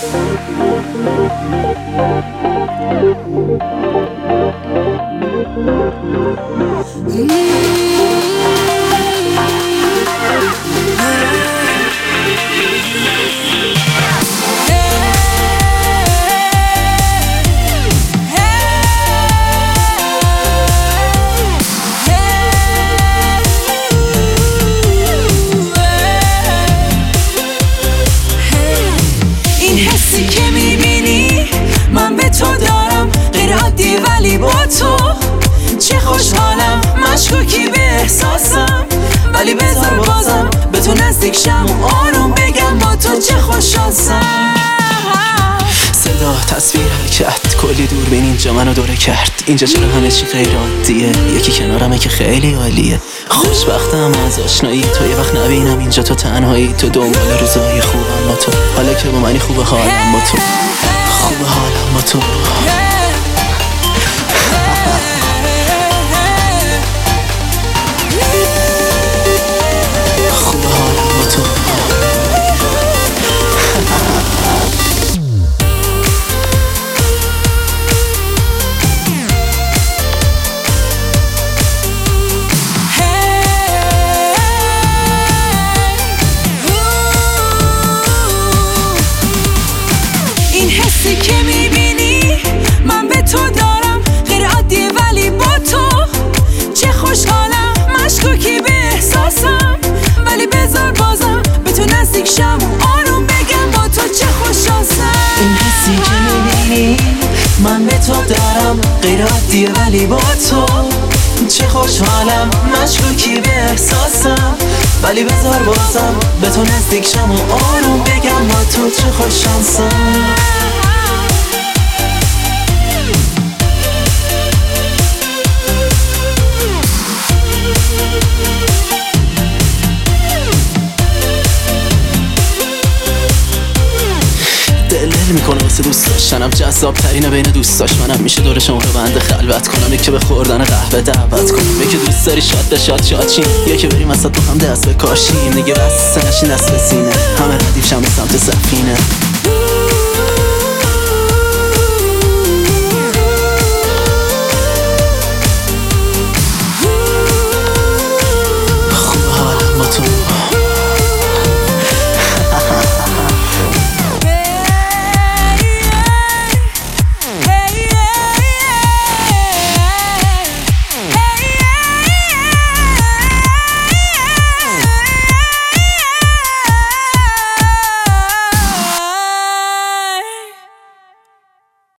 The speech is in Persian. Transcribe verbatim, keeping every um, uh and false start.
این حسی که میبینی من به تو دارم غیر عادی، ولی با تو چه خوشحالم. مشکوکی به احساسم، ولی بذار بازم به تو نزدیک شم و آروم بگم با تو چه خوشحالم. صدا، تصویر، حرکت، کلی دوربین اینجا منو دوره کرد. اینجا چرا همه چی غیر عادیه؟ یکی کنارمه که خیلی عالیه. خوشبختم از آشنایی تو، یه وقت نبینم اینجا تو تنهایی. تو دنبال روزای خوبم با تو، حالا که با منی خوبه حالم با تو، خوبه حالم با تو. خوبه حالم با تو. این حسی که میبینی من به تو دارم غیر عادیه، ولی با تو چه خوشحالم. مشکوکی به احساسم، ولی بذار بازم به تو نزدیک شم و آروم بگم با تو چه خوشحالم. این حسی که میبینی من به تو دارم غیر عادیه، ولی با تو چه خوشحالم. مشکوکی به احساسم، ولی بذار بازم به تو نزدیک شم و آروم بگم با تو چه خوشحالم. دل میکنه واسه دوست داشتنم، جذاب ترینه بین دوست داشت منم. میشه دور شما رو بنده خلوت کنم، یکی به خوردن قهوه دعوت کنم، یکی دوست داری شاد به شاد شاد شیم، یکی بریم وسط با هم دست بکاشیم. دیگه بس نشین دست به سینه، همه ردیف شم به سمت سفینه.